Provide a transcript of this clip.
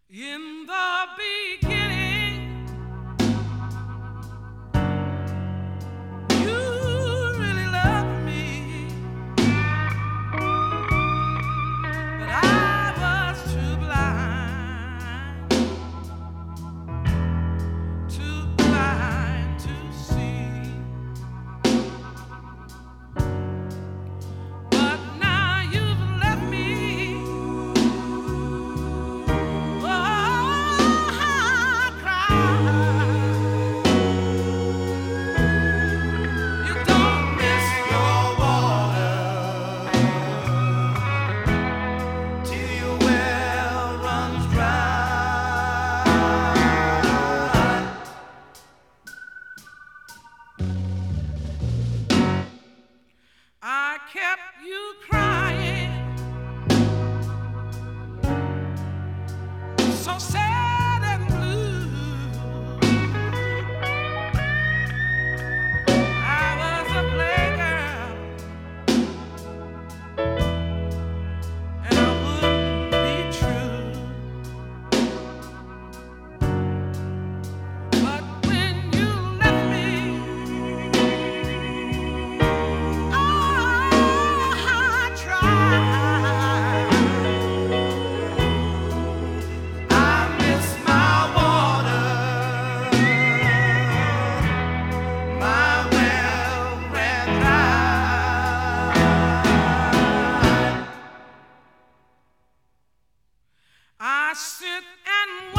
In the beginning, you really loved me, but I was too blind to see. But now you've left me. Oh, I cry. You don't miss your water till your well runs dry. I kept you crying, so sad and blue. I was a playgirl, and I wouldn't be true. But when you left me, oh, I tried. I miss my water, my well ran dry. I sit and